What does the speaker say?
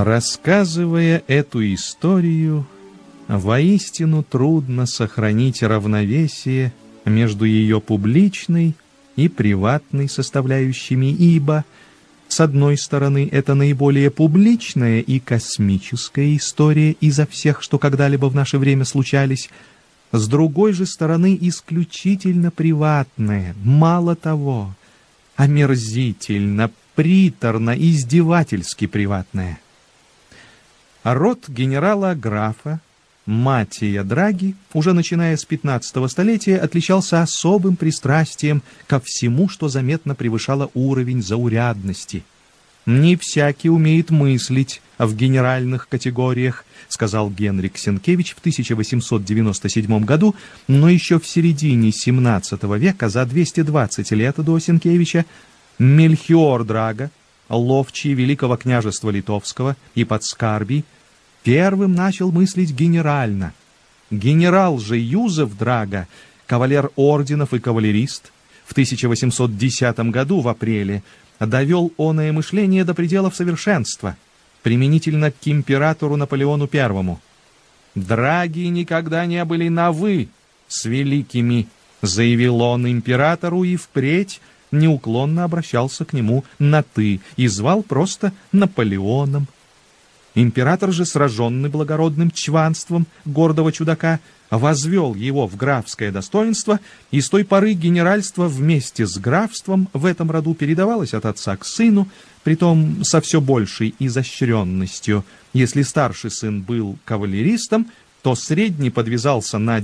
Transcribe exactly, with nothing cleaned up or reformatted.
Рассказывая эту историю, воистину трудно сохранить равновесие между ее публичной и приватной составляющими, ибо, с одной стороны, это наиболее публичная и космическая история изо всех, что когда-либо в наше время случались, с другой же стороны, исключительно приватная, мало того, омерзительно, приторно, издевательски приватная. Род генерала-графа Маттия Драги, уже начиная с пятнадцатого столетия, отличался особым пристрастием ко всему, что заметно превышало уровень заурядности. «Не всякий умеет мыслить в генеральных категориях», сказал Генрих Сенкевич в тысяча восемьсот девяносто седьмом году, но еще в середине семнадцатого века, за двести двадцать лет до Сенкевича, Мельхиор Драга, ловчий Великого княжества Литовского и Подскарбий, первым начал мыслить генерально. Генерал же Юзеф Драга, кавалер орденов и кавалерист, в тысяча восемьсот десятом году в апреле довел оное мышление до пределов совершенства, применительно к императору Наполеону Первому. «Драги никогда не были на «вы» с великими», заявил он императору, и впредь неуклонно обращался к нему на «ты» и звал просто Наполеоном. Император же, сраженный благородным чванством гордого чудака, возвел его в графское достоинство, и с той поры генеральство вместе с графством в этом роду передавалось от отца к сыну, притом со все большей изощренностью. Если старший сын был кавалеристом, то средний подвязался на